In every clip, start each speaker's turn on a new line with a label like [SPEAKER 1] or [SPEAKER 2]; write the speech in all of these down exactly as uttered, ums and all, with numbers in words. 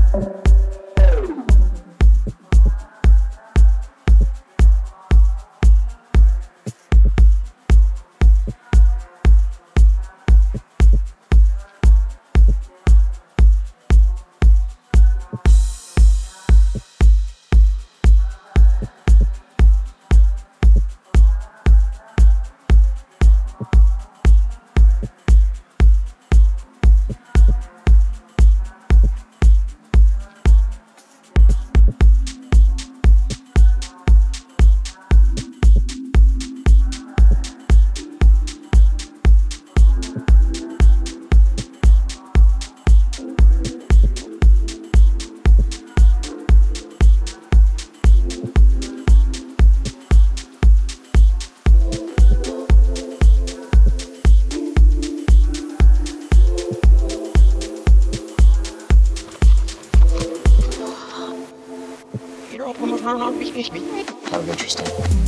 [SPEAKER 1] Kind of interesting.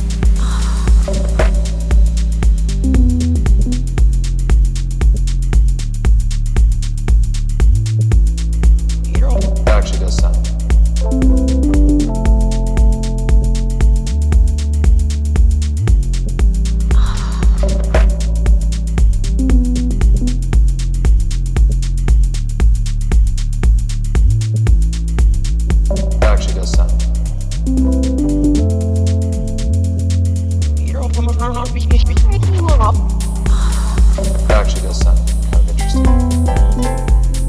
[SPEAKER 1] It actually does sound. It actually does sound. It actually does sound kind of interesting.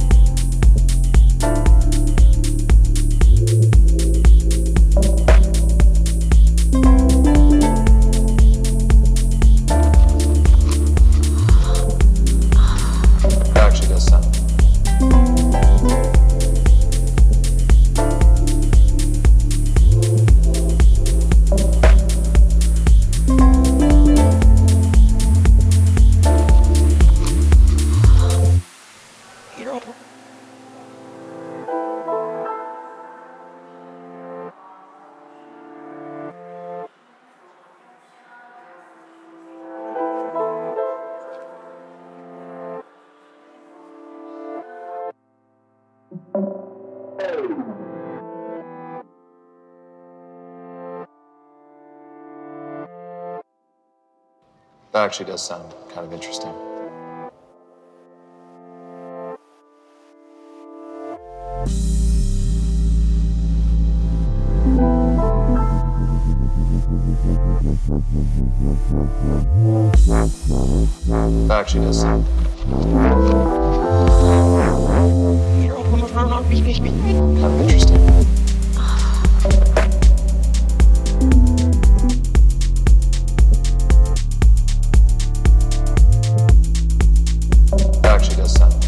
[SPEAKER 1] It actually does sound. That actually does sound kind of interesting. That actually does sound. Kind of interesting. That actually does sound.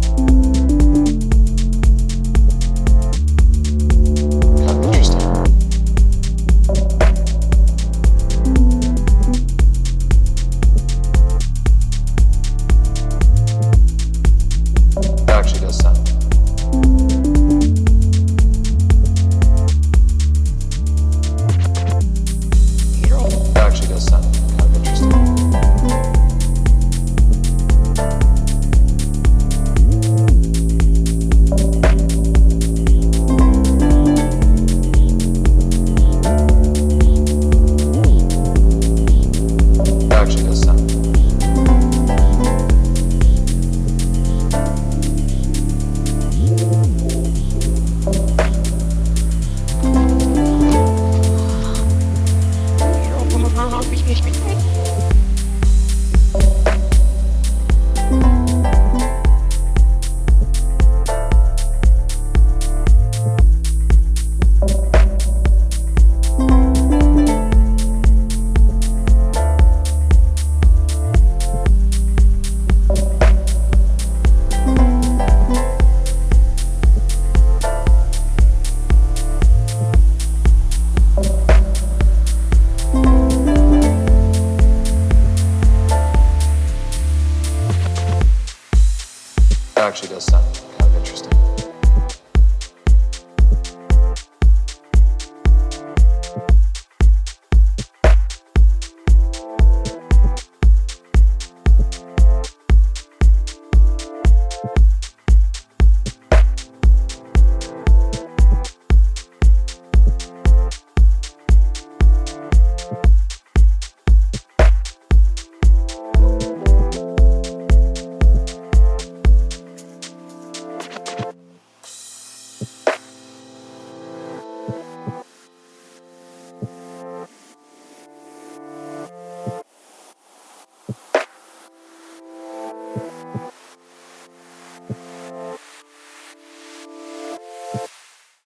[SPEAKER 1] Kind of interesting. That actually does sound. That actually does sound kind of interesting. That actually does sound. Actually does